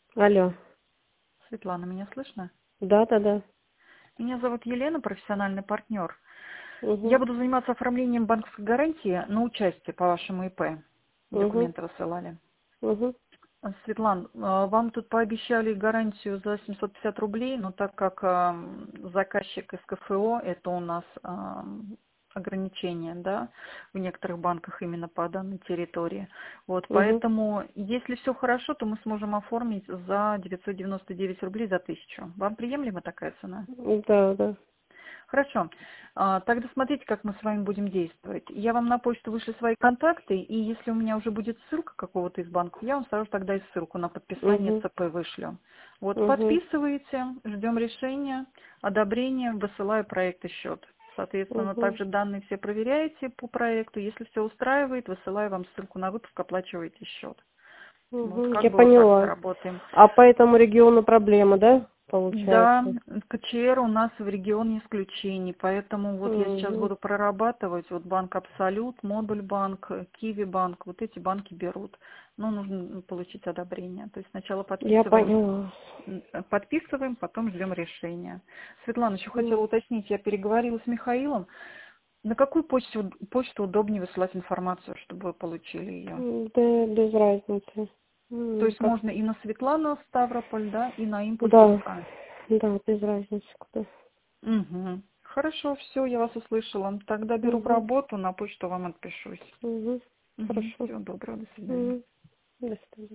Алло. Светлана, меня слышно? Да, да, да. Меня зовут Елена, профессиональный партнер. Я Угу. буду заниматься оформлением банковской гарантии на участие по вашему ИП. Угу. Документы высылали. Угу. Светлана, вам тут пообещали гарантию за 750 рублей, но так как заказчик из КФО, это у нас ограничение, да, в некоторых банках именно по данной территории. Вот, Угу. поэтому, если все хорошо, то мы сможем оформить за 999 рублей за 1000. Вам приемлема такая цена? Да, да. Хорошо. Тогда смотрите, как мы с вами будем действовать. Я вам на почту вышлю свои контакты, и если у меня уже будет ссылка какого-то из банков, я вам сразу тогда и ссылку на подписание Угу. ЦП вышлю. Вот, Угу. подписываете, ждем решения, одобрения, высылаю проект и счет. Соответственно, Угу. также данные все проверяете по проекту. Если все устраивает, высылаю вам ссылку на выпуск, оплачиваете счет. Вот, Угу. как Я бы вот так поняла. поработаем. А по этому региону проблема, да, Да, получается? КЧР у нас в регионе исключений, поэтому вот я сейчас Угу. буду прорабатывать, вот банк Абсолют, Модуль банк, Киви банк, вот эти банки берут, но нужно получить одобрение. То есть сначала Я подписываем, поняла. потом ждем решения. Светлана, еще хотела М, уточнить, я переговорила с Михаилом, на какую почту удобнее высылать информацию, чтобы вы получили ее? Да, без разницы. То есть Как? можно и на Светлану Ставрополь, да, и на Импульс Да, СК. да, без разницы куда. Угу. Хорошо, все, я вас услышала. Тогда беру в Угу. работу, на почту вам отпишусь. Угу. Угу. Хорошо. Всего доброго, до свидания. Угу. До свидания.